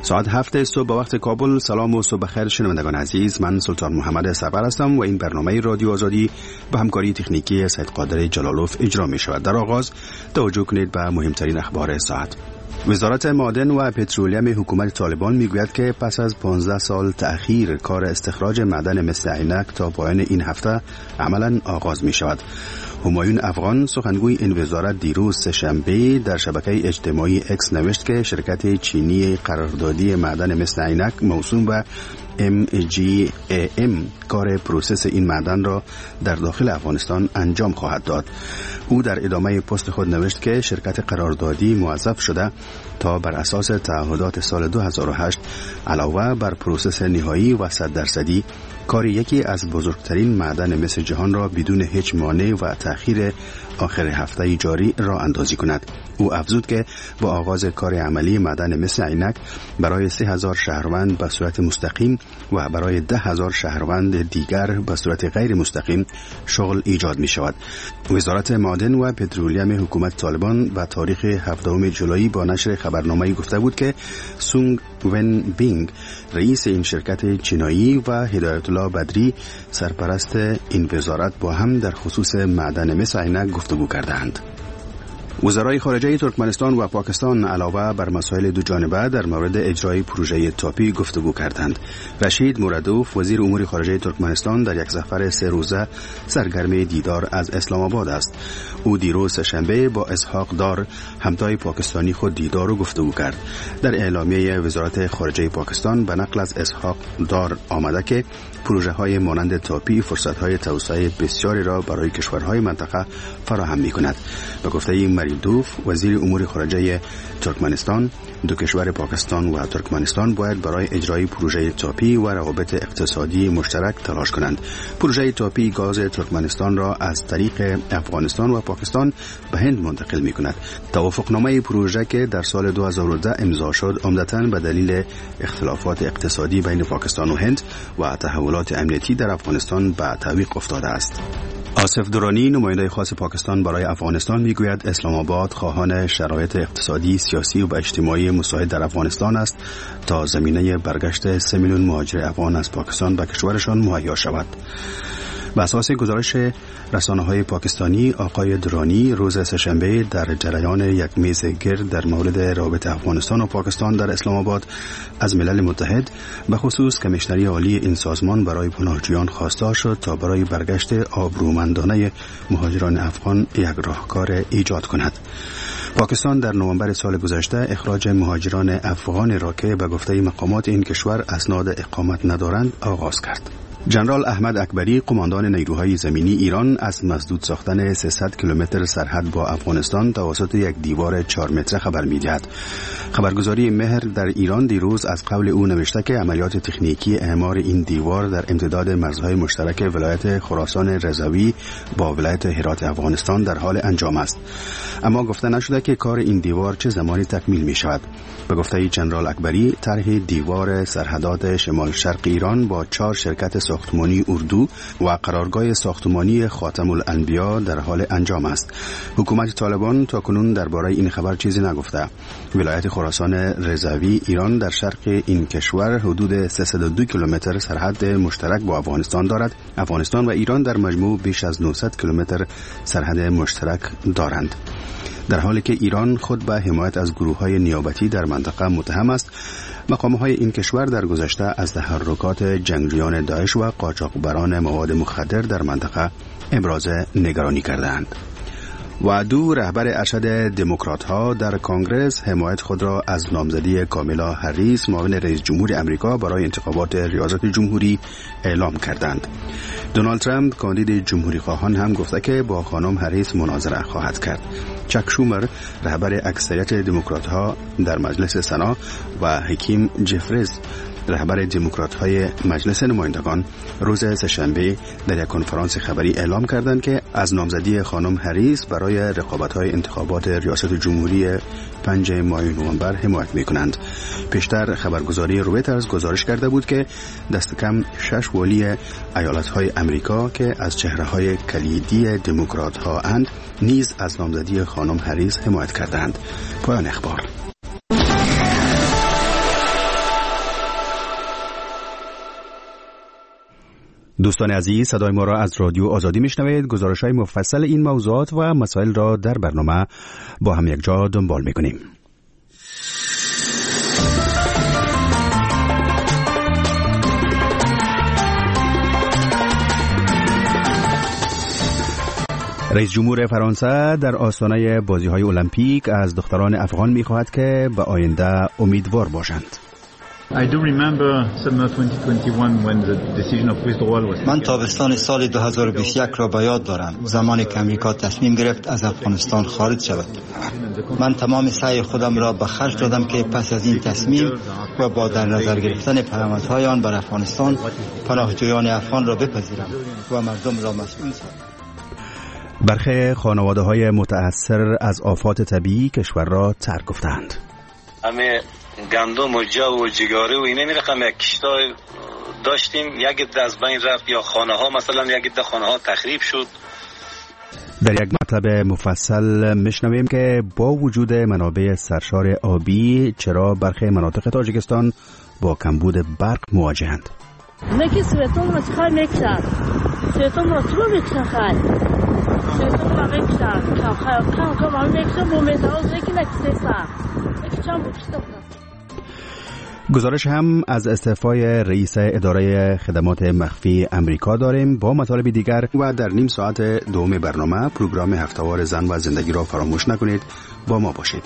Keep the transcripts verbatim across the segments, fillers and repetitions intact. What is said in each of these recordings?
ساعت هفت صبح به وقت کابل. سلام و صبح بخیر شنوندگان عزیز، من سلطان محمد سرور هستم و این برنامه رادیو آزادی به همکاری تکنیکی سید قادر جلالوف اجرا می شود. در آغاز توجه کنید به مهمترین اخبار ساعت. وزارت معادن و پترولیم حکومت طالبان میگوید که پس از پانزده سال تأخیر کار استخراج معدن مثل عینک تا پایان این هفته عملاً آغاز می شود. همایون افغان سخنگوی این وزارت دیروز سه‌شنبه در شبکه اجتماعی اکس نوشت که شرکت چینی قراردادی معدن مثل عینک موسوم به ام جی ای ام کار پروسس این معدن را در داخل افغانستان انجام خواهد داد. او در ادامه پست خود نوشت که شرکت قراردادی موظف شده تا بر اساس تعهدات سال دو هزار و هشت علاوه بر پروسس نهایی و صد درصدی کار یکی از بزرگترین معدن مس جهان را بدون هیچ مانع و تأخیر آخر هفته جاری راه اندازی کند. او افزود که با آغاز کار عملی معدن مس عینک برای سه هزار شهروند به صورت مستقیم و برای ده هزار شهروند دیگر به صورت غیر مستقیم شغل ایجاد می شود. وزارت معادن و پترولیم حکومت طالبان به تاریخ هفدهم جولای با نشر خبرنامه‌ای گفته بود که سونگ ون بینگ رئیس این شرکت چینایی و هدایت الله بدری سرپرست این وزارت با هم در خصوص معدن مس عینک گفتگو کردند. وزرای خارجه ترکمنستان و پاکستان علاوه بر مسائل دو جانبه در مورد اجرای پروژه تاپی گفتگو کردند. رشید مرادوف وزیر امور خارجه ترکمنستان در یک سفر سه روزه سرگرم دیدار از اسلام آباد است. او دیروز شنبه با اسحاق دار همتای پاکستانی خود دیدار و گفتگو کرد. در اعلامیه وزارت خارجه پاکستان به نقل از اسحاق دار آمده که پروژه های مانند تاپی فرصت های توسعه بسیاری را برای کشورهای منطقه فراهم می کند. به گفته مریدوف وزیر امور خارجه ترکمنستان، دو کشور پاکستان و ترکمنستان باید برای اجرای پروژه تاپی و روابط اقتصادی مشترک تلاش کنند. پروژه تاپی گاز ترکمنستان را از طریق افغانستان و پاکستان به هند منتقل می کند. توافقنامه پروژه که در سال دو هزار و ده امضا شد عمدتاً به دلیل اختلافات اقتصادی بین پاکستان و هند و تحولات امنیتی در افغانستان به تعویق افتاده است. آصف درانی نماینده خاص پاکستان برای افغانستان میگوید اسلام آباد خواهان شرایط اقتصادی، سیاسی و اجتماعی مساعد در افغانستان است تا زمینه برگشت سه میلیون مهاجر افغان از پاکستان به کشورشان مهیا شود. به اساس گزارش رسانه‌های پاکستانی، آقای درانی روز سه‌شنبه در جریان یک میز گرد در مورد روابط افغانستان و پاکستان در اسلام آباد از ملل متحد به خصوص کمیشنری عالی این سازمان برای پناهجویان خواستار شد تا برای برگشت آبرومندانه مهاجران افغان یک راهکار ایجاد کند. پاکستان در نوامبر سال گذشته اخراج مهاجران افغان را که به گفته مقامات این کشور اسناد اقامت ندارند آغاز کرد. جنرال احمد اکبری قماندان نیروهای زمینی ایران از مسدود ساختن سیصد کیلومتر سرحد با افغانستان توسط یک دیوار چهار متره خبر می‌دهد. خبرگزاری مهر در ایران دیروز از قول او نوشته که عملیات تکنیکی اعمار این دیوار در امتداد مرزهای مشترک ولایت خراسان رضوی با ولایت هرات افغانستان در حال انجام است. اما گفته نشده که کار این دیوار چه زمانی تکمیل می شود. به گفته جنرال اکبری طرح دیوار سرحدات شمال شرق ایران با چهار شرکت ساختمانی اردو و قرارگاه ساختمانی خاتم الانبیا در حال انجام است. حکومت طالبان تاکنون درباره این خبر چیزی نگفته. ولایت خراسان رضوی ایران در شرق این کشور حدود سیصد و دو کیلومتر سرحد مشترک با افغانستان دارد. افغانستان و ایران در مجموع بیش از نهصد کیلومتر سرحد مشترک دارند. در حالی که ایران خود به حمایت از گروه‌های نیابتی در منطقه متهم است، مقام‌های این کشور در گذشته از تحرکات جنگجویان داعش و قاچاقبران مواد مخدر در منطقه ابراز نگرانی کردند. و دو رهبر ارشد دموکرات‌ها در کنگره حمایت خود را از نامزدی کامالا هریس معاون رئیس جمهور آمریکا برای انتخابات ریاست جمهوری اعلام کردند. دونالد ترامپ کاندید جمهوری خواهان هم گفته که با خانم هریس مناظره خواهد کرد. چک شومر رهبر اکثریت دموکرات‌ها در مجلس سنا و حکیم جفریز رهبر دموکرات‌های مجلس نمایندگان روز سه‌شنبه در یک کنفرانس خبری اعلام کردند که از نامزدی خانم هریس برای رقابت‌های انتخابات ریاست جمهوری پنج ماه نوامبر حمایت می‌کنند. پیشتر خبرگزاری رویترز گزارش کرده بود که دست کم شش والی ایالت‌های امریکا که از چهره‌های کلیدی دموکرات‌ها اند نیز از نامزدی خانم هریس حمایت کردند. پایان اخبار. دوستان عزیز، صدای ما را از رادیو آزادی میشنوید. گزارش‌های مفصل این موضوعات و مسائل را در برنامه با هم یک جا دنبال می‌کنیم. رئیس جمهور فرانسه در آستانه بازی‌های المپیک از دختران افغان می‌خواهد که به آینده امیدوار باشند. من تابستان سال دو هزار و بیست و یک را به یاد دارم، زمانی که امریکا تصمیم گرفت از افغانستان خارج شود. من تمام سعی خودم را به خرج دادم که پس از این تصمیم و با در نظر گرفتن پیامدهای آن بر افغانستان، پناهجویان افغان را بپذیرم و مردم را مسئول سازم. برخی خانواده‌های متأثر از آفات طبیعی کشور را ترک گفتند. همه گندم و جو و جگاره و اینه میرقم یک کشتا داشتیم، یک عده از بین رفت، یا خانه ها مثلا یک عده خانه ها تخریب شد. در یک مطلب مفصل میشنویم که با وجود منابع سرشار آبی چرا برخی مناطق تاجیکستان با کمبود برق مواجهند. نکی سویتون را چخواهی میکشن سویتون را چرا میکشن سویتون را میکشن کم کم همه میکشن با میتراز نکی نکسی سر نکی چند بکشتم. گزارش هم از استعفای رئیس اداره خدمات مخفی امریکا داریم. با مطالب دیگر و در نیم ساعت دوم برنامه پروگرام هفته‌وار زن و زندگی را فراموش نکنید. با ما باشید.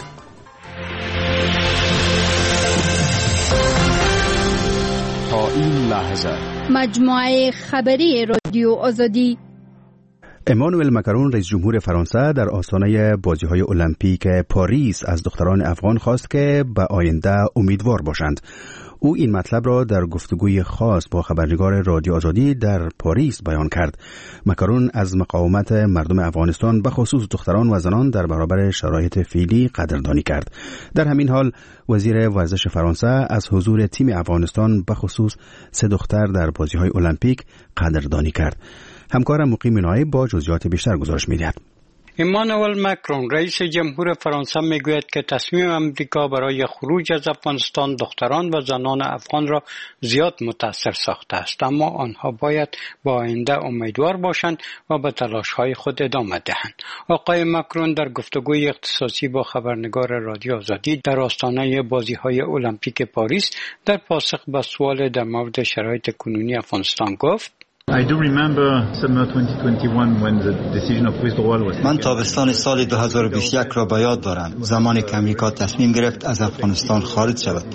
تا این لحظه مجموعه خبری رادیو آزادی. امانوئل مکرون رئیس جمهور فرانسه در آستانه بازی‌های المپیک پاریس از دختران افغان خواست که به آینده امیدوار باشند. او این مطلب را در گفتگوی خاص با خبرنگار رادیو آزادی در پاریس بیان کرد. مکرون از مقاومت مردم افغانستان به خصوص دختران و زنان در برابر شرایط فعلی قدردانی کرد. در همین حال وزیر ورزش فرانسه از حضور تیم افغانستان به خصوص سه دختر در بازی‌های المپیک قدردانی کرد. همکارم مقیم نایب با جزئیات بیشتر گزارش می‌دهد. امانوئل مکرون رئیس جمهور فرانسه میگوید که تصمیم امریکا برای خروج از افغانستان دختران و زنان افغان را زیاد متاثر ساخته است، اما آنها باید با آینده امیدوار باشند و به تلاش‌های خود ادامه دهند. آقای مکرون در گفتگوی اختصاصی با خبرنگار رادیو آزادی در آستانه بازی‌های المپیک پاریس در پاسخ به سوال در مورد شرایط کنونی افغانستان گفت: من تابستان سال دو هزار و بیست و یک را به یاد دارم، زمانی که امریکا تصمیم گرفت از افغانستان خارج شود.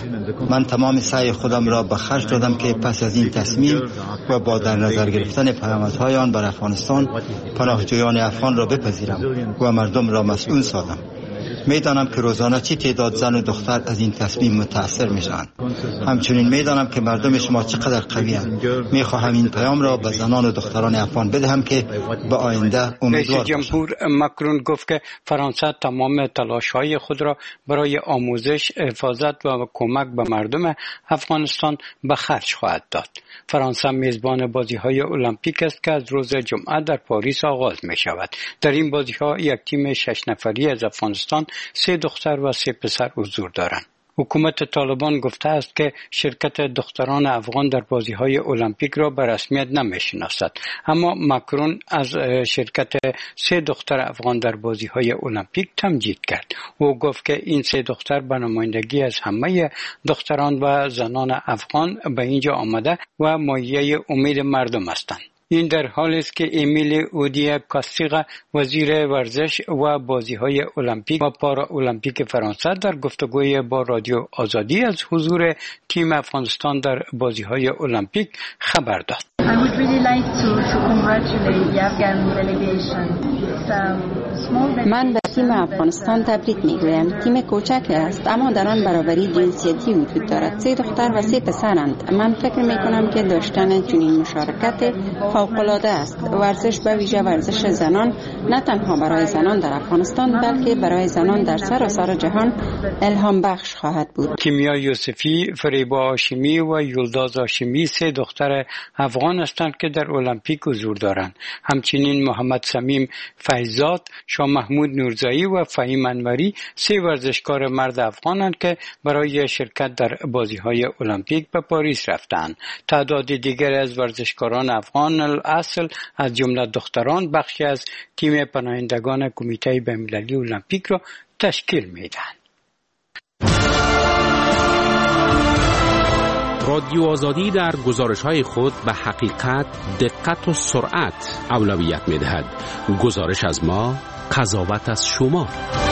من تمام سعی خودم را به خرج دادم که پس از این تصمیم و با در نظر گرفتن پیامدهای آن بر افغانستان، پناهجویان افغان را بپذیرم و مردم را مسئول سازم. میدانم که روزانه چی تعداد زن و دختر از این تصمیم متاثر میشن. همچنین میدانم که مردم شما چقدر قوی‌اند. میخواهم این پیام را به زنان و دختران افغان بدهم که به آینده امیدوار باشند. رئیس جمهور مکرون گفت که فرانسه تمام تلاش‌های خود را برای آموزش، حفاظت و کمک به مردم افغانستان به خرج خواهد داد. فرانسه میزبان بازی‌های المپیک است که از روز جمعه در پاریس آغاز می‌شود. در این بازی‌ها یک تیم شش نفری از افغانستان، سه دختر و سه پسر حضور دارند. حکومت طالبان گفته است که شرکت دختران افغان در بازی‌های المپیک را به رسمیت نمی‌شناسد، اما مکرون از شرکت سه دختر افغان در بازی‌های المپیک تمجید کرد. او گفت که این سه دختر به نمایندگی از همه دختران و زنان افغان به اینجا آمده و مایه امید مردم هستند. این در حالی است که امیل اودیه کاستیغ وزیر ورزش و بازی‌های المپیک و پارا المپیک فرانسه در گفتگوی با رادیو آزادی از حضور تیم افغانستان در بازی‌های المپیک خبر داد. I would really like to, to congratulate the Afghan delegation. It's a small delegation. من به تیم افغانستان تبریک میگویم. تیم کوچک است اما در آن برابری جنسیتی وجود دارد. سه دختر و سه پسرند. من فکر میکنم که داشتن چنین مشارکت فوق‌العاده است. ورزش به ویژه ورزش زنان نه تنها برای زنان در افغانستان بلکه برای زنان در سراسر جهان الهام بخش خواهد بود. کیمیا یوسفی، فریبا هاشمی و یلداز هاشمی سه دختر افغان هستند که در المپیک حضور دارند. همچنین محمد سمیم فیضزاد، شاه محمود نورزاد رضایی و فهیم انوری سه ورزشکار مرد افغانند که برای شرکت در بازی‌های المپیک به پاریس رفتند. تعداد دیگر از ورزشکاران افغان اصل از جمله دختران بخشی از تیم پناهندگان کمیته بین‌المللی المپیک را تشکیل میدهند. رادیو آزادی در گزارش‌های خود به حقیقت، دقت و سرعت اولویت می‌دهد. گزارش از ما، قضاوت از شما.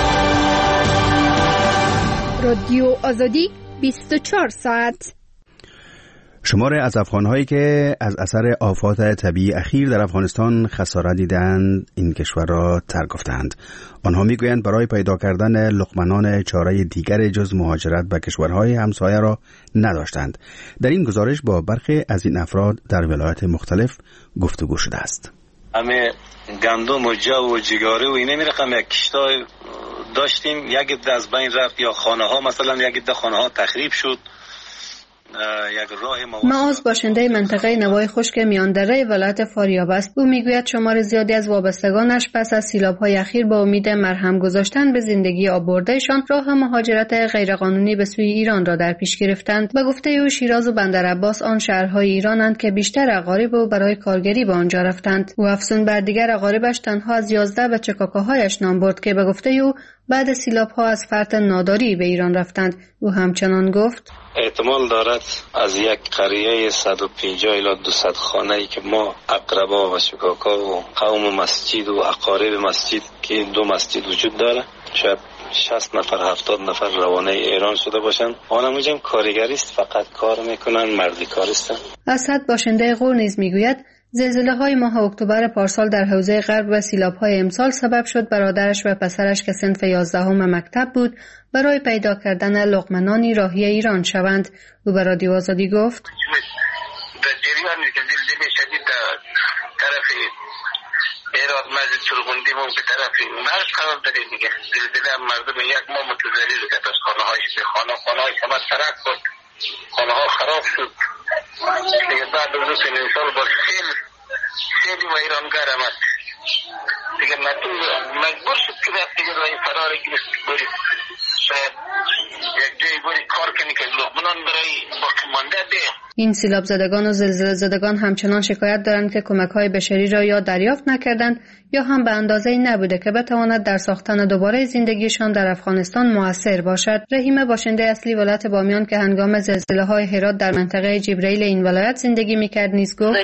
رادیو آزادی بیست و چهار ساعت. شمار از افغان‌هایی که از اثر آفات طبیعی اخیر در افغانستان خسارت دیدند این کشور را ترک گفتند. آنها میگویند برای پیدا کردن لقمنان چاره دیگر جز مهاجرت به کشورهای همسایه را نداشتند. در این گزارش با برخی از این افراد در ولایات مختلف گفتگو شده است. همه گندم و جو و جگاره و اینه میرقم یک کشتای داشتیم، یک عده از بین رفت یا خانه ها مثلا یک عده خانه ها تخریب شد. معاذ باشنده منطقه نوای خشک میاندره ولایت فاریاب است. او میگوید شمار زیادی از وابستگانش پس از سیلاب‌های اخیر با امید مرهم گذاشتن به زندگی آببردهشان راه مهاجرت غیرقانونی به سوی ایران را در پیش گرفتند. به گفته او شیراز و بندرعباس آن شهرهای ایرانند که بیشتر اقارب او برای کارگری به آنجا رفتند. او افزون بر دیگر اقاربش تنها از یازده بچه کاکاهایش نام برد که به گفته او بعد سیلاب‌ها از فرط ناداری به ایران رفتند. او همچنان گفت احتمال دارد از یک قریه صد و پنجاه الی دویست خانه‌ای که ما اقربا و شکاکا و قوم مسجد و اقارب مسجد که دو مسجد وجود داره شاید شصت نفر هفتاد نفر روانه ایران شده باشند. آنها میگم کارگری است، فقط کار میکنن، مردی کاریستن. اسد باشنده غور نیز میگوید زلزله‌های ماه اکتبر پارسال در حوزه غرب و سیلاب‌های امسال سبب شد برادرش و پسرش که صنف یازدهم مکتب بود برای پیدا کردن لقمنانی راهی ایران شوند. او به رادیو آزادی گفت در جریان زلزله شدید در طرف ایران مسجد سرغندی مون به طرف مرز قرار داره دیگه. زلزله مردم یک ماه متضرر شد، از خانه هایش به خانه خانه های شما ترک بود، خانه ها خراب شد دیگه. بعد از دو سه سال با سیل سیلی و ایرانگر آمد دیگه، مجبور شد که رفت دیگه رای فرار گرفت بری شاید یک جایی بری کار کنی که لقمنان برای باقی مانده ده. این سیلاب زدگان و زلزله زدگان همچنان شکایت دارند که کمک‌های بشری را یا دریافت نکردند یا هم به اندازه‌ای نبوده که بتواند در ساختن دوباره زندگیشان در افغانستان مؤثر باشد. رحیم باشنده اصلی ولایت بامیان که هنگام زلزله‌های هرات در منطقه جبرائیل این ولایت زندگی می‌کرد نیز گفت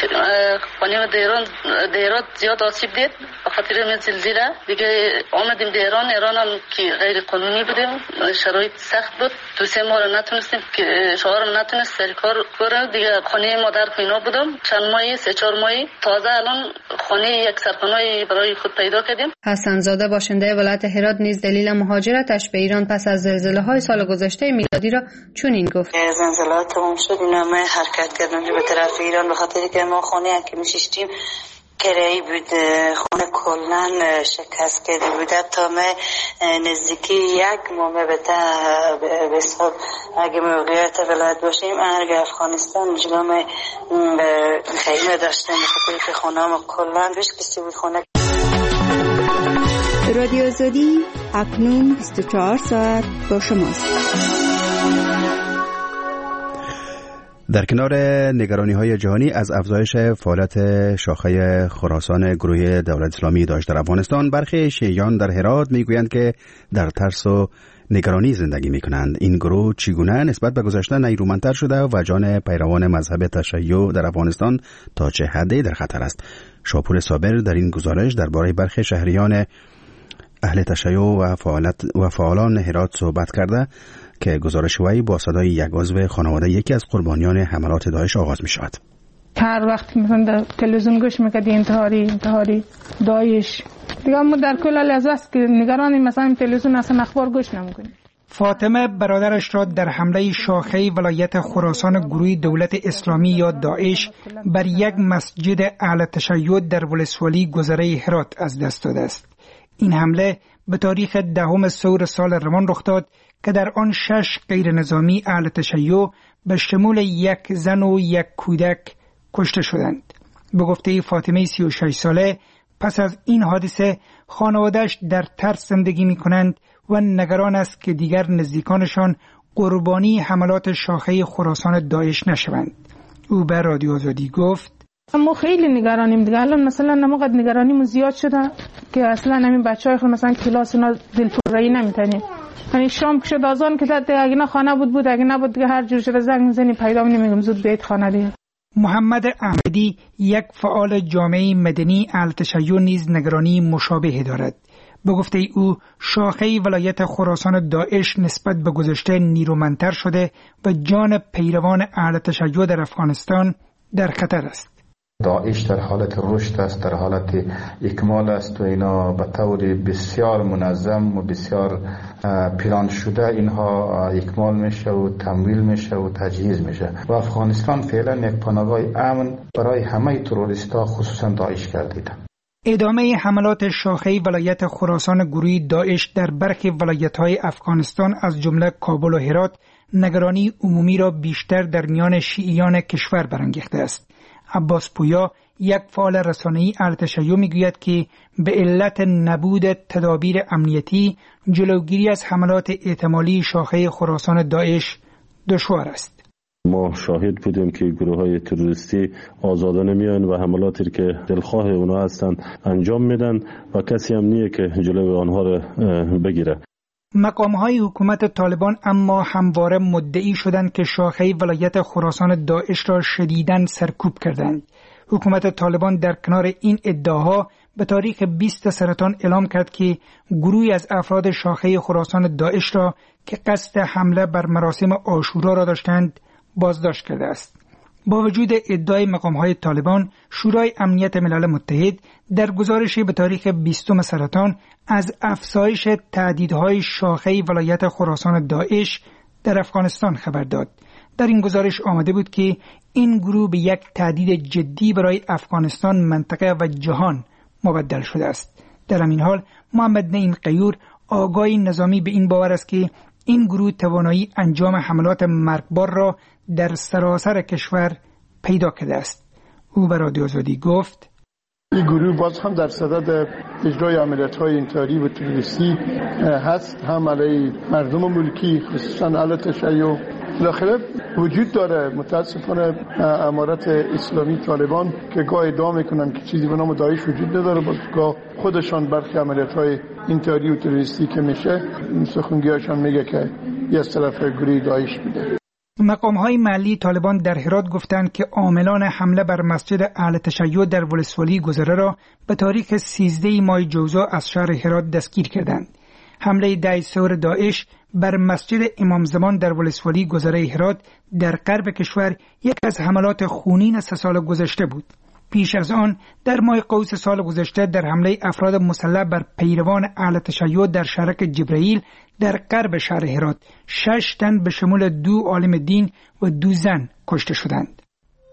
خانه دیران دیرات زیاد آسیب دید به خاطر زلزله دیگه. آمدیم دیران ایران هم که غیر قانونی بودیم، شرایط سخت بود، دو سه ماه نتونستیم که شوهرم نتونست سر کار کنه دیگه. خانه مادر پینا بودم چند ماهی سه چهار ماهی، تازه الان خانه یک سرپناه برای خود پیدا کردیم. حسن زاده باشنده ولایت هرات نیز دلیل مهاجرتش به ایران پس از زلزله‌های سال گذشته میلادی را چنین گفت زلزله تمام شد اینا ما حرکت کردیم به طرف ایران به خاطر که ما خانه که میشیشتیم کرایی بود، خانه کلن شکست کرده بود. تا ما نزدیکی یک ماه به حساب اگه موقعیت ولایت باشیم اگر افغانستان جلو ما خیمه داشتیم به خاطر که خانه ما کلن بشکسته بود. خانه رادیو آزادی اکنون بیست و چهار ساعت با شماست. در کنار نگرانی‌های جهانی از افزایش فعالیت شاخه خراسان گروه دولت اسلامی داعش در افغانستان، برخی شیعیان در هرات میگویند که در ترس و نگرانی زندگی میکنند. این گروه چگونه نسبت به گذشته نیرومندتر شده و جان پیروان مذهب تشیع در افغانستان تا چه حدی در خطر است؟ شاپور صابر در این گزارش درباره برخی شهریان اهل تشیع و فعالت و فعالان هرات صحبت کرده که گزارش وی با صدای یک عضو خانواده یکی از قربانیان حملات داعش آغاز می شود. هر وقت مثلا در تلویزیون گوش میکردی انتحاری انتحاری داعش دیگه، ما در کل لحظه که نگرانی مثلا تلویزیون اصلا اخبار گوش نمیکنیم. فاطمه برادرش را در حمله شاخه ولایت خراسان گروه دولت اسلامی یا داعش بر یک مسجد اهل تشیع در ولسوالی گذره هرات از دست داده است. این حمله به تاریخ دهم سور سال روان رخ داد که در آن شش غیر نظامی اهل تشیع به شمول یک زن و یک کودک کشته شدند. به گفته فاطمه سی و شش ساله، پس از این حادثه خانواده‌اش در ترس زندگی می‌کنند و نگران است که دیگر نزدیکانشان قربانی حملات شاخه خراسان داعش نشوند. او به رادیو آزادی گفت: ما خیلی نگرانیم دیگه. الان مثلا نموقت نگرانیمون زیاد شده که اصلا همین بچهای خود مثلا کلاس اینا دلپرایی نمیتونیم. یعنی شام که شد آزان که زد اگه نه خانه بود بود اگه نبود دیگه هر جور شده زنگ میزنی پیدا نمیگم زود بیت خانه دیگه. محمد احمدی یک فعال جامعه مدنی اهل تشیع نیز نگرانی مشابه دارد. به گفته او شاخه ولایت خراسان داعش نسبت به گذشته نیرومندتر شده و جان پیروان اهل تشیع در افغانستان در خطر است. داعش در حالت رشد است، در حالت اکمال است و اینا به طور بسیار منظم و بسیار پلان شده اینها اکمال میشه و تمویل میشه و تجهیز میشه و افغانستان فعلا یک پناهگاه امن برای همه تروریست‌ها خصوصا داعش گردیده. ادامه حملات شاخه ولایت خراسان گروهی داعش در برخی ولایت‌های افغانستان از جمله کابل و هرات نگرانی عمومی را بیشتر در میان شیعیان کشور برانگیخته است. عباس پویا یک فعال رسانه‌ای اهل تشیع میگوید که به علت نبود تدابیر امنیتی جلوگیری از حملات احتمالی شاخه خراسان داعش دشوار است. ما شاهد بودیم که گروه‌های تروریستی آزادانه میان و حملاتی که دلخواه اونا هستند انجام میدن و کسی هم نیه که جلوی آنها را بگیره. مقام‌های حکومت طالبان اما همواره مدعی شدند که شاخه ولایت خراسان داعش را شدیداً سرکوب کردند. حکومت طالبان در کنار این ادعاها به تاریخ بیست سرطان اعلام کرد که گروهی از افراد شاخه خراسان داعش را که قصد حمله بر مراسم عاشورا را داشتند بازداشت کرده است. با وجود ادعای مقام‌های طالبان، شورای امنیت ملل متحد در گزارشی به تاریخ بیستم سرطان از افزایش تهدیدهای شاخه ولایت خراسان داعش در افغانستان خبر داد. در این گزارش آمده بود که این گروه به یک تهدید جدی برای افغانستان، منطقه و جهان مبدل شده است. در همین حال محمد نعیم قیور آگاهی نظامی به این باور است که این گروه توانایی انجام حملات مرگبار را در سراسر کشور پیدا کرده است. او به رادیو آزادی گفت: این گروه باز هم در صدد اجرای عملیات‌های انتحاری و تروریستی هست، هم علیه مردم ملکی خصوصا اهل تشیع. بالاخره وجود داره متاسفانه امارت اسلامی طالبان که گاه ادعا میکنن که چیزی به نام داعش وجود نداره، باز گاه خودشان برخی عملیات‌های انتحاری و تروریستی که میشه سخنگویشان میگه که یه از طرف گروه داعش بوده. مقام‌های محلی طالبان در هرات گفتند که عاملان حمله بر مسجد اهل تشیع در ولسوالی گذره را به تاریخ سیزده ماه جوزا از شهر هرات دستگیر کردند. حمله داعش داعش بر مسجد امام زمان در ولسوالی گذره هرات در غرب کشور یک از حملات خونین سه سال گذشته بود. پیش از آن در ماه قوس سال گذشته در حمله افراد مسلح بر پیروان اهل تشیع در شرک جبرائیل در غرب شهر هرات شش تن به شمول دو عالم دین و دو زن کشته شدند.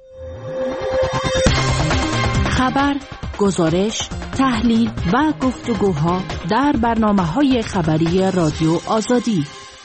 خبر، گزارش، تحلیل و گفتگوها در برنامه‌های خبری رادیو آزادی.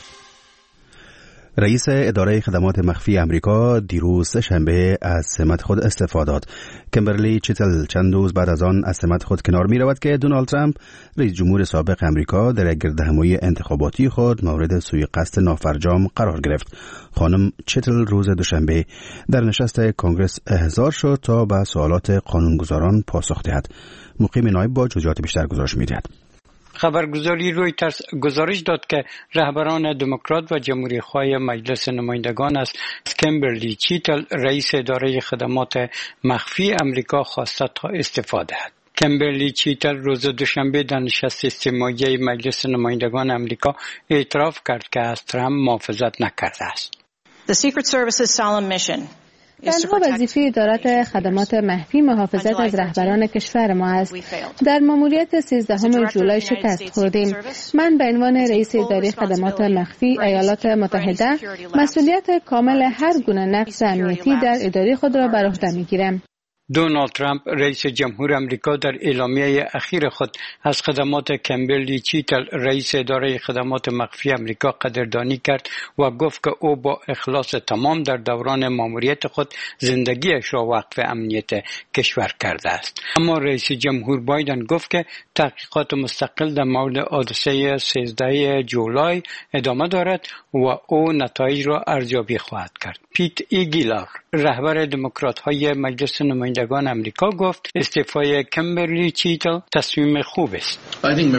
رئیس اداره خدمات مخفی امریکا دیروز شنبه از سمت خود استعفا داد. کمبرلی چیتل چند روز بعد از آن از سمت خود کنار می رود که دونالد ترامپ رئیس جمهور سابق امریکا در گردهمایی انتخاباتی خود مورد سوءقصد نافرجام قرار گرفت. خانم چیتل روز دوشنبه در نشست کنگره احضار شد تا به سوالات قانونگذاران پاسخ دهد. مقیم نایب با جزئیات بیشتر گزارش می دهد. خبرگزاری رویترز گزارش داد که رهبران دموکرات و جمهوری‌خواه مجلس نمایندگان از کمبرلی چیتل رئیس اداره خدمات مخفی امریکا خواسته تا استعفا دهد. کمبرلی چیتل روز دوشنبه در نشست استماعی مجلس نمایندگان امریکا اعتراف کرد که از ترامپ محافظت نکرده است. The Secret Service's solemn mission تنها وظیفه ادارت خدمات مخفی محافظت از رهبران کشور ما است. در ماموریت سیزدهم جولای شکست خوردیم. من به عنوان رئیس اداره خدمات مخفی ایالات متحده مسئولیت کامل هر گونه نقص امنیتی در اداره خود را بر عهده می‌گیرم. دونالد ترامپ رئیس جمهور امریکا در اعلامیه اخیر خود از خدمات کمبرلی چیتل رئیس اداره خدمات مخفی امریکا قدردانی کرد و گفت که او با اخلاص تمام در دوران ماموریت خود زندگیش را وقف امنیت کشور کرده است. اما رئیس جمهور بایدن گفت که تحقیقات مستقل در مورد حادثه سیزده جولای ادامه دارد و او نتایج را ارزیابی خواهد کرد. پیت ایگیلار رهبر دموکرات‌های مجلس نمایندگان امریکا گفت استعفای کمبرلی چیتل تصمیم خوب است.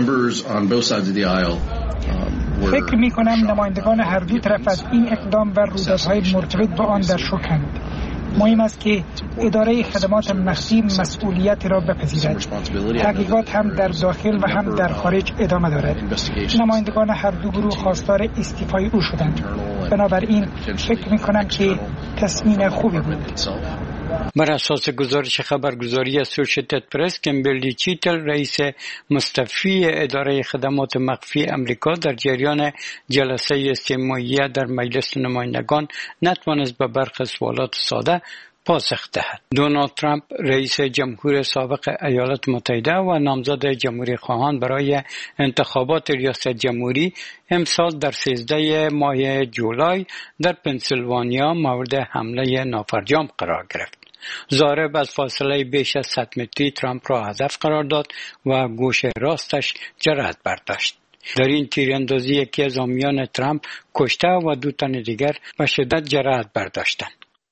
فکر می کنم نمایندگان هر دو طرف از این اقدام و رویدادهای مرتبط با آن در شوکند. مهم است که اداره خدمات مخفی مسئولیت را بپذیرد. تحقیقات هم در داخل و هم در خارج ادامه دارد. نمایندگان هر دو گروه خواستار استعفای او شدند. بنابراین فکر می کنم که تصمیم خوبی بود. بر اساس گزارش خبرگزاری اسوشیتد پرس، کمبرلی چیتل رئیس مستعفی اداره خدمات مخفی امریکا در جریان جلسه استماعیه در مجلس نمایندگان نتوانست به برخی سوالات ساده پاسخ دهد. دونالد ترامپ رئیس جمهور سابق ایالات متحده و نامزد جمهوری خواهان برای انتخابات ریاست جمهوری امسال در سیزده ماه جولای در پنسیلوانیا مورد حمله نافرجام قرار گرفت. ضارب از فاصله بیش از صد متری ترامپ را هدف قرار داد و گوش راستش جرأت برداشت. در این تیراندازی یکی از حامیان ترامپ کشته و دو تن دیگر به شدت جرأت برداشتند.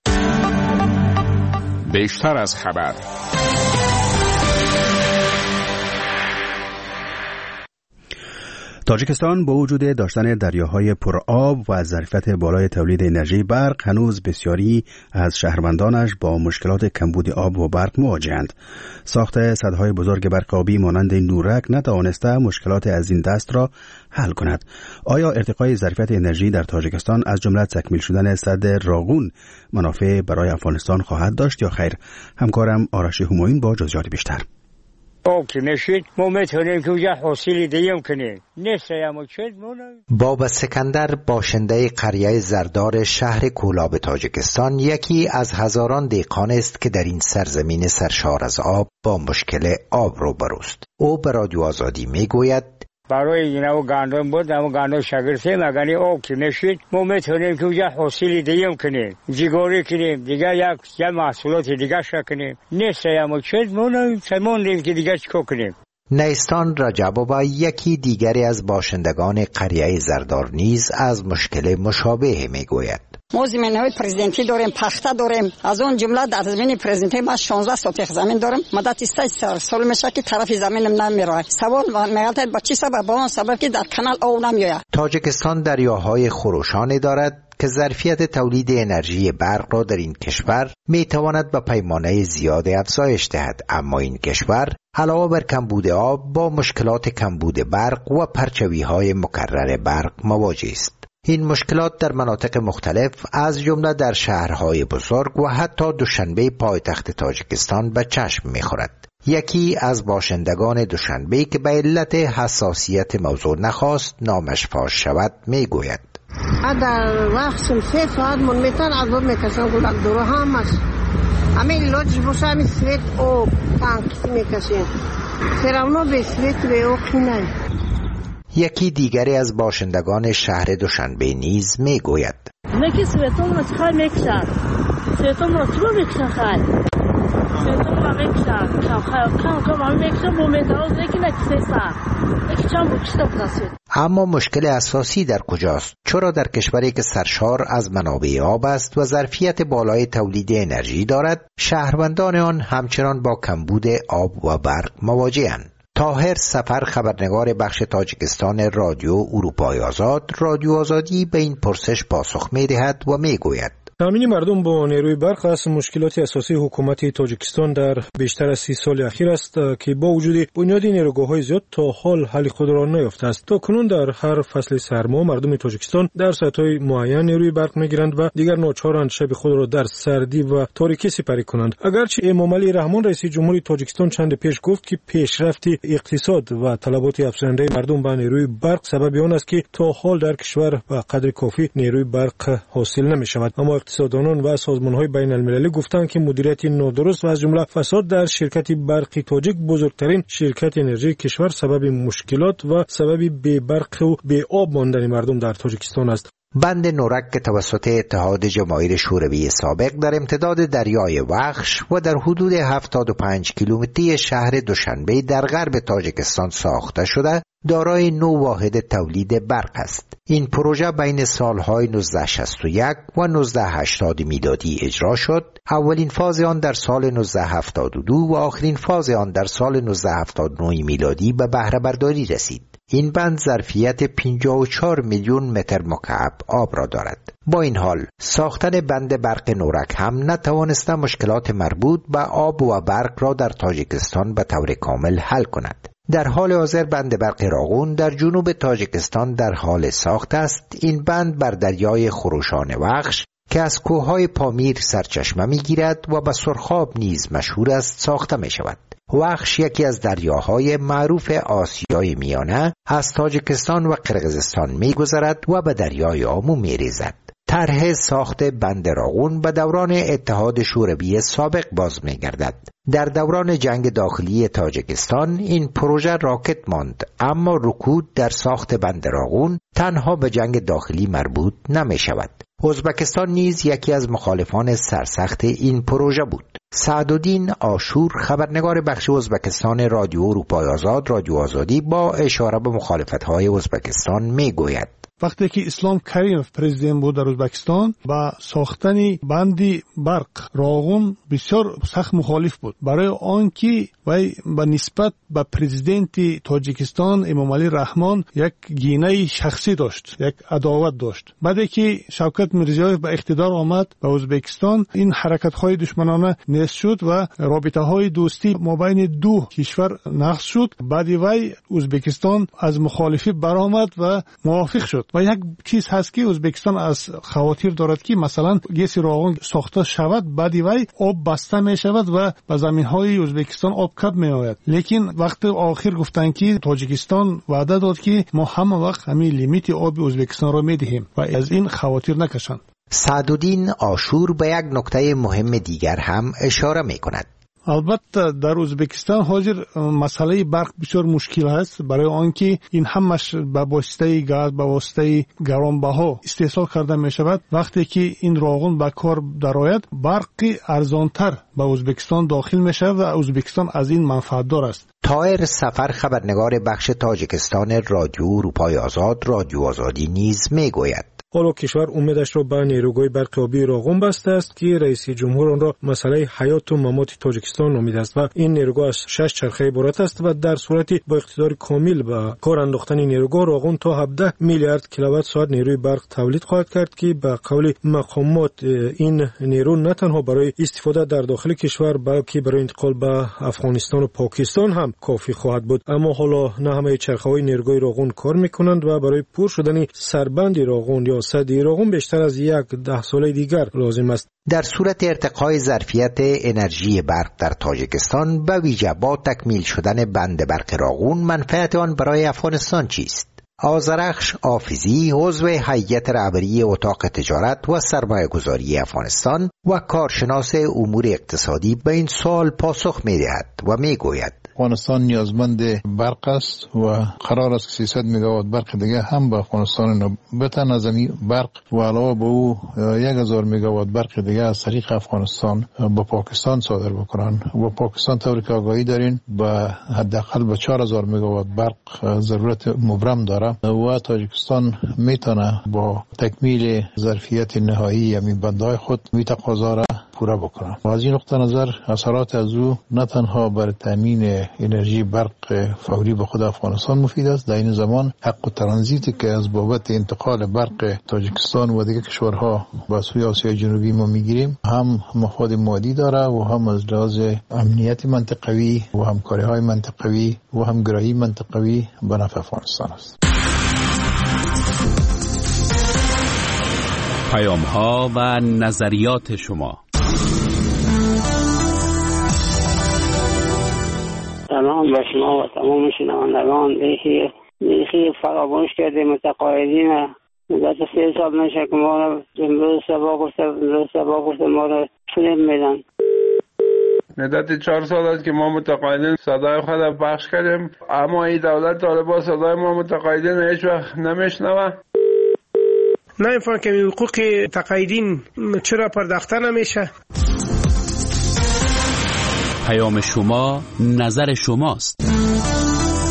بیشتر از خبر. تاجیکستان با وجود داشتن دریاهای پرآب و ظرفیت بالای تولید انرژی برق هنوز بسیاری از شهروندانش با مشکلات کمبود آب و برق مواجهند. ساخت سدهای بزرگ برق آبی مانند نورک نتوانسته مشکلات از این دست را حل کند. آیا ارتقای ظرفیت انرژی در تاجیکستان از جمله تکمیل شدن سد راغون منافع برای افغانستان خواهد داشت یا خیر؟ همکارم آرش همایون با جزئیات بیشتر. بابا سکندر باشنده قریه زردار شهر کولاب تاجیکستان یکی از هزاران دهقان است که در این سرزمین سرشار از آب با مشکل آب روبروست. او به رادیو آزادی میگوید برای اینا و گندم بود اما گندم شگرفته مگنی آب که نشید ما میتونیم که اونجا حاصلی دیگه کنیم، جیگاری کنیم، دیگه یک یک محصولات دیگه شا کنیم. نیست اما چیز ما نمی‌تونیم که دیگه چیکار کنیم. نیستان رجبوبا یکی دیگری از باشندگان قریه زردار نیز از مشکل مشابه میگوید. ما زمین‌های پرزیدنتی داریم، پخته داریم. از اون جمله در زمین پرزیدنتی ما شانزده سوتیخ زمین داریم. مدت سی سال میشه که طرف زمینم نمیره. سوال میگه با چی سبب؟ با اون سبب که در کانال آب نمیاد. تاجیکستان دریاهای خروشانی دارد که ظرفیت تولید انرژی برق را در این کشور میتواند به پیمانه زیاد افزایش دهد، اما این کشور علاوه بر کمبود آب با مشکلات کمبود برق و پرچوی‌های مکرر برق مواجه است. این مشکلات در مناطق مختلف از جمله در شهرهای بزرگ و حتی دوشنبه پایتخت تاجیکستان به چشم می‌خورد. یکی از باشندگان دوشنبه که به علت حساسیت موضوع نخواست نامش فاش شود میگوید: در وقت سه ساعت من میتون عذاب میکشم گلک دورو همش همین لوچ بوشه همین سویت او تانک میکشیم سرمونو به سویت به او خینه. یکی دیگری از باشندگان شهر دوشنبه نیز میگوید: نکی سویتون رو چخواه میکشن سویتون رو چرا میکشن خواهی سویتون رو میکشن کم کم همه میکشن با میتراز یکی نکسه سر یکی چند بکشته بودن سویت. اما مشکل اساسی در کجاست؟ چرا در کشوری که سرشار از منابع آب است و ظرفیت بالای تولید انرژی دارد، شهروندان آن همچنان با کمبود آب و برق مواجه‌اند؟ طاهر سفر، خبرنگار بخش تاجیکستان رادیو اروپای آزاد، رادیو آزادی به این پرسش پاسخ می‌دهد و میگوید: تامین مردم با نیروی برق از مشکلات اساسی حکومت تاجیکستان در بیشتر از سی سال اخیر است که با وجود بنیاد نیروگاه‌های زیاد تا حال حل خود را نیافته است. تا کنون در هر فصل سرما مردم تاجیکستان در ساعت‌های معین نیروی برق می‌گیرند و دیگر ناچارند شب خود را در سردی و تاریکی سپری کنند. اگرچه امام علی رحمان رئیس جمهوری تاجیکستان چند پیش گفت که پیشرفت اقتصاد و طلبات افزاینده مردم به نیروی برق سبب آن است که تا حال در کشور به قدر کافی نیروی برق حاصل نمی‌شود، اما اقتصاددانان و سازمان‌های بین‌المللی گفتند که مدیریت نادرست و از جمله فساد در شرکت برق تاجیک، بزرگترین شرکت انرژی کشور، سبب مشکلات و سبب بی برق و بی آب ماندن مردم در تاجیکستان است. بند نورک که توسط اتحاد جماهیر شوروی سابق در امتداد دریای وخش و در حدود هفتاد و پنج کیلومتری شهر دوشنبه در غرب تاجیکستان ساخته شده، دارای نه واحد تولید برق است. این پروژه بین سالهای نوزده شصت و یک و نوزده هشتاد میلادی اجرا شد. اولین فاز آن در سال نوزده هفتاد و دو و آخرین فاز آن در سال نوزده هفتاد و نه میلادی به بهره برداری رسید. این بند ظرفیت پنجاه و چهار میلیون متر مکعب آب را دارد. با این حال ساختن بند برق نورک هم نتوانسته مشکلات مربوط به آب و برق را در تاجیکستان به طور کامل حل کند. در حال حاضر بند برق راغون در جنوب تاجیکستان در حال ساخت است. این بند بر دریای خروشان وخش که از کوههای پامیر سرچشمه میگیرد و به سرخاب نیز مشهور است ساخته می شود. وخش یکی از دریاهای معروف آسیای میانه از تاجیکستان و قرقیزستان می‌گذرد و به دریای آمو می‌ریزد. طرح ساخت بند راغون به دوران اتحاد شوروی سابق باز می‌گردد. در دوران جنگ داخلی تاجیکستان این پروژه راکت ماند، اما رکود در ساخت بند راغون تنها به جنگ داخلی مربوط نمی‌شود. ازبکستان نیز یکی از مخالفان سرسخت این پروژه بود. سعدالدین آشور، خبرنگار بخش ازبکستان رادیو اروپای آزاد رادیو آزادی، با اشاره به مخالفت‌های ازبکستان میگوید: وقتی که اسلام کریمov پرزیدنت بود در ازبکستان با ساختن بندی برق راغون بسیار سخت مخالف بود، برای آنکه وی به نسبت به پرزیدنت تاجیکستان امام علی رحمان یک گینه شخصی داشت، یک عداوت داشت. بعد که شوکت میرزیایف به اقتدار آمد به ازبکستان، این حرکت‌های دشمنانه نیست شد و رابطه‌های دوستی مابین دو کشور نقض شد. بعد وی ازبکستان از مخالفی برآمد و موافق شد. و یک چیز هست که ازبکستان از خواطر دارد که مثلا گیس راغون ساخته شود، بعد وی آب بسته می شود و به زمین های ازبکستان آب کم می آید. لیکن وقت آخر گفتن که تاجیکستان وعده داد که ما همه وقت همین لیمیت آب ازبکستان را می دهیم و از این خواطر نکشند. سعدالدین آشور به یک نکته مهم دیگر هم اشاره می کند. البته در ازبکستان حاضر مسئله برق بسیار مشکل است، برای آنکه این همش به واسطه گاز، به واسطه گرانبها استحصال کرده می شود. وقتی که این راغون به کار درآید، برق ارزانتر به ازبکستان داخل می شود و ازبکستان از این منفعت دار است. طاهر سفر، خبرنگار بخش تاجیکستان رادیو اروپای آزاد رادیو آزادی نیز می گوید: حالا کشور امیدش را به نیروگاه برق آبی راغون بسته است که رئیس جمهور آن را مسئله حیات و ممات تاجیکستان نامیده است و این نیروگاه از شش چرخه عبارت است و در صورتی با اقتدار کامل به کار انداختن نیروگاه راغون تا هفده میلیارد کیلووات ساعت نیروی برق تولید خواهد کرد که به قول مقامات این نیرو نه تنها برای استفاده در داخل کشور بلکه برای انتقال به افغانستان و پاکستان هم کافی خواهد بود. اما حالا نه همه چرخه‌های نیروگاه راغون کار میکنند و برای پر شدن سربند راغون یا سد راغون بیشتر از یک ده ساله دیگر لازم است. در صورت ارتقای ظرفیت انرژی برق در تاجیکستان، به ویژه با تکمیل شدن بند برق راغون، منفعت آن برای افغانستان چیست؟ آذرخش آفیزی، عضو هیئت رهبری اتاق تجارت و سرمایه گذاری افغانستان و کارشناس امور اقتصادی، به این سوال پاسخ می دهد و می گوید: افغانستان نیازمند برق است و قرار است که سیصد مگاوات برق دیگه هم به افغانستان بتن از این برق و علاوه به او یک هزار مگاوات برق دیگه از طریق افغانستان به پاکستان صادر بکنن و پاکستان طوری که آگاهی دارین به حداقل به چهار هزار مگاوات برق ضرورت مبرم داره و تاجیکستان میتونه با تکمیل ظرفیت نهایی همین بندهای خود می تقاضا را پورا بکنن. و از این نقطه نظر اثرات از او نه تنها بر تامین انرژی برق فوری به خود افغانستان مفید است، در این زمان حق و ترانزیتی که از بابت انتقال برق تاجیکستان و دیگر کشورها به سوی آسیای جنوبی ما میگیریم هم مفاد مادی داره و هم از لحاظ امنیت منطقوی و همکاری های منطقوی و همگرایی منطقوی به نفع افغانستان است. پیام ها و نظریات شما. سلام به شما و تمام شنوندگان. دیگه دیگه فراموش کرده متقاعدین مدت سه سال میشه که ما رو امروز سبا گفته امروز سبا گفته ما رو فیلم میدن. مدت چهار سال است که ما متقاعدین صدای خود پخش کردیم، اما این دولت طالبان صدای ما متقاعدین هیچ وقت نمیشنوه. نمیفهم که حقوق تقاعدین چرا پرداخته نمیشه؟ پیام شما نظر شماست.